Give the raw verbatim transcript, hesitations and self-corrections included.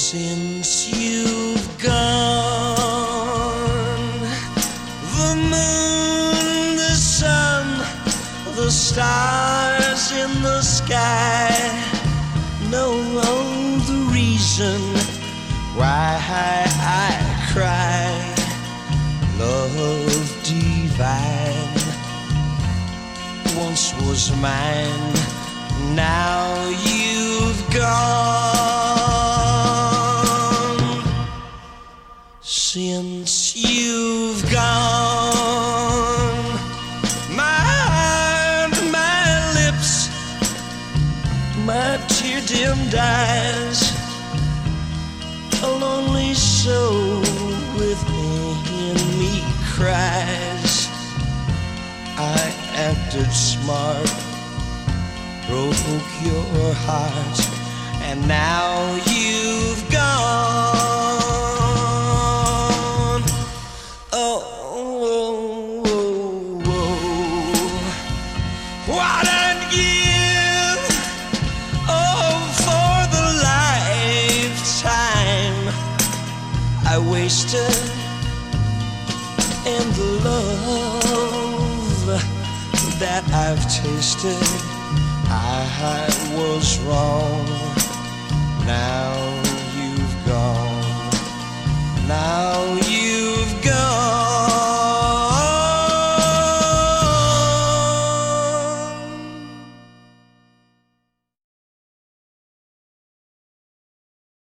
Since you've gone, the moon, the sun, the stars in the sky know the reason why I cry. Love divine once was mine, now you've gone. Since you've gone, my heart, my lips, my tear-dimmed eyes, a lonely soul within me cries. I acted smart, broke your heart, and now you've gone. Oh, oh, oh, oh. What I'd give, oh, for the lifetime I wasted, and the love that I've tasted. I was wrong. Now you've gone. Now